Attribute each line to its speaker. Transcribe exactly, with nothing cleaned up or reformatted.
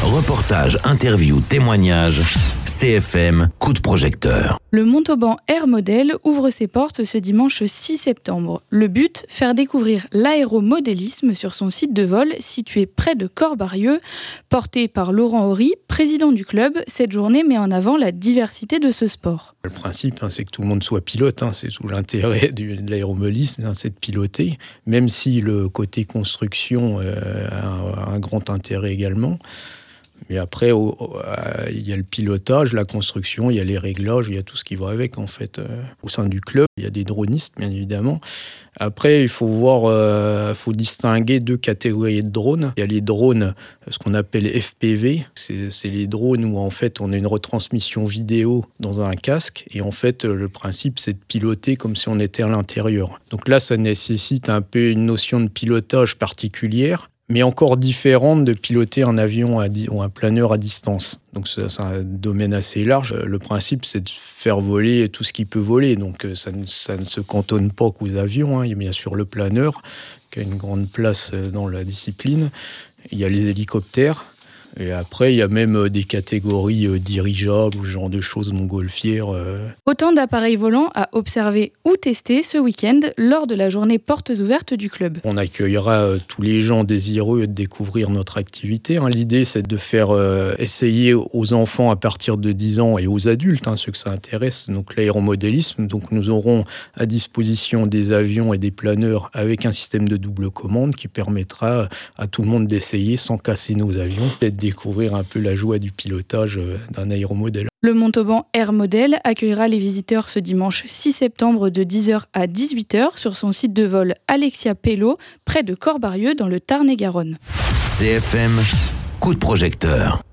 Speaker 1: Reportage, interview, témoignage, C F M, coup de projecteur.
Speaker 2: Le Montauban Air Model ouvre ses portes ce dimanche six septembre. Le but, faire découvrir l'aéromodélisme sur son site de vol situé près de Corps-Barieux. Porté par Laurent Horry, président du club, cette journée met en avant la diversité de ce sport.
Speaker 3: Le principe, hein, c'est que tout le monde soit pilote. Hein, c'est tout l'intérêt du, de l'aéromodélisme, hein, c'est de piloter, même si le côté construction euh, a un, un grand intérêt également. Mais après, au, au, euh, il y a le pilotage, la construction, il y a les réglages, il y a tout ce qui va avec, en fait. Euh, au sein du club, il y a des dronistes, bien évidemment. Après, il faut voir, euh, faut distinguer deux catégories de drones. Il y a les drones, ce qu'on appelle F P V. C'est, c'est les drones où, en fait, on a une retransmission vidéo dans un casque. Et en fait, le principe, c'est de piloter comme si on était à l'intérieur. Donc là, ça nécessite un peu une notion de pilotage particulière, mais encore différente de piloter un avion à di- ou un planeur à distance. Donc c'est, c'est un domaine assez large. Le principe, c'est de faire voler tout ce qui peut voler. Donc ça ne, ça ne se cantonne pas qu'aux avions, hein. Il y a bien sûr le planeur, qui a une grande place dans la discipline. Il y a les hélicoptères. Et après, il y a même des catégories euh, dirigeables ou ce genre de choses, montgolfières. Euh.
Speaker 2: Autant d'appareils volants à observer ou tester ce week-end lors de la journée portes ouvertes du club.
Speaker 3: On accueillera euh, tous les gens désireux de découvrir notre activité. Hein. L'idée, c'est de faire euh, essayer aux enfants à partir de dix ans et aux adultes, hein, ceux que ça intéresse, donc l'aéromodélisme. Donc nous aurons à disposition des avions et des planeurs avec un système de double commande qui permettra à tout le monde d'essayer sans casser nos avions et de découvrir un peu la joie du pilotage d'un aéromodèle.
Speaker 2: Le Montauban Air Model accueillera les visiteurs ce dimanche six septembre de dix heures à dix-huit heures sur son site de vol Alexia Pello, près de Corps-Barieux dans le Tarn-et-Garonne.
Speaker 1: C F M, coup de projecteur.